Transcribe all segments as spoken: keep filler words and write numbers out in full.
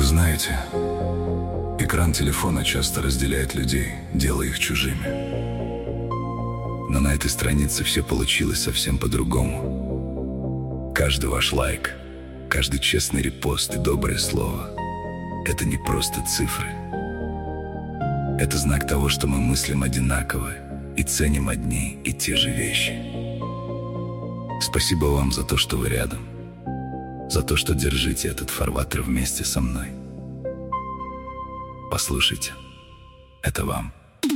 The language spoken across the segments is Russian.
знаете, экран телефона часто разделяет людей, делая их чужими. Но на этой странице все получилось совсем по-другому. Каждый ваш лайк, каждый честный репост и доброе слово — это не просто цифры. Это знак того, что мы мыслим одинаково и ценим одни и те же вещи. Спасибо вам за то, что вы рядом, за то, что держите этот фарватер вместе со мной. Послушайте, это вам.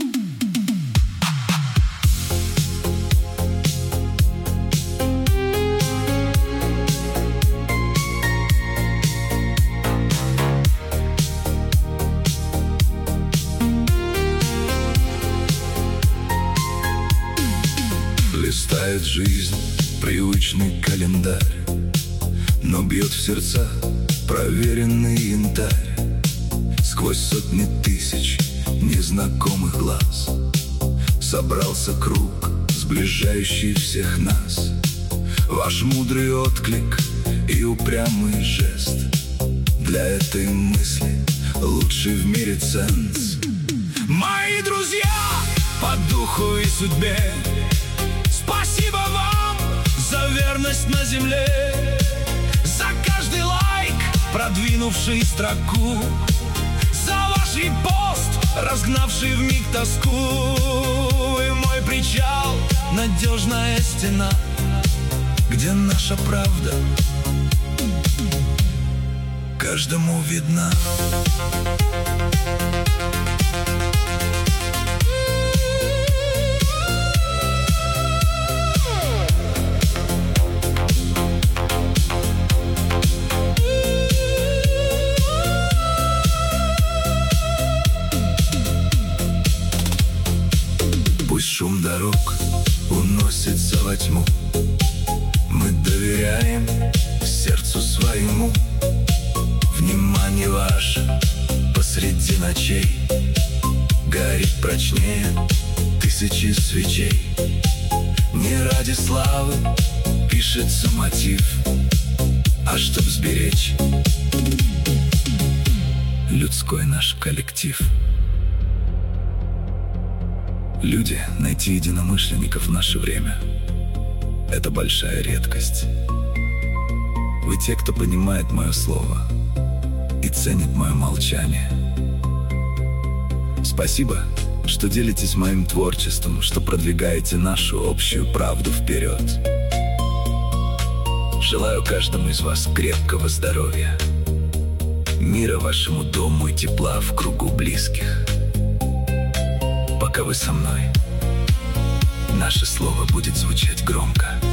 Листает жизнь привычный календарь, но бьет в сердца проверенный янтарь. Сквозь сотни тысяч незнакомых глаз собрался круг, сближающий всех нас. Ваш мудрый отклик и упрямый жест для этой мысли лучший в мире ценз. Мои друзья по духу и судьбе, спасибо вам за верность на земле, за каждый лайк, продвинувший строку, за ваш репост, разгнавший вмиг тоску. И мой причал — надежная стена, где наша правда каждому видна. Пусть шум дорог уносится во тьму, мы доверяем сердцу своему. Внимание ваше посреди ночей горит прочнее тысячи свечей. Не ради славы пишется мотив, а чтоб сберечь людской наш коллектив. Люди, найти единомышленников в наше время — это большая редкость. Вы те, кто понимает мое слово и ценит мое молчание. Спасибо, что делитесь моим творчеством, что продвигаете нашу общую правду вперед. Желаю каждому из вас крепкого здоровья, мира вашему дому и тепла в кругу близких. Пока вы со мной, наше слово будет звучать громко.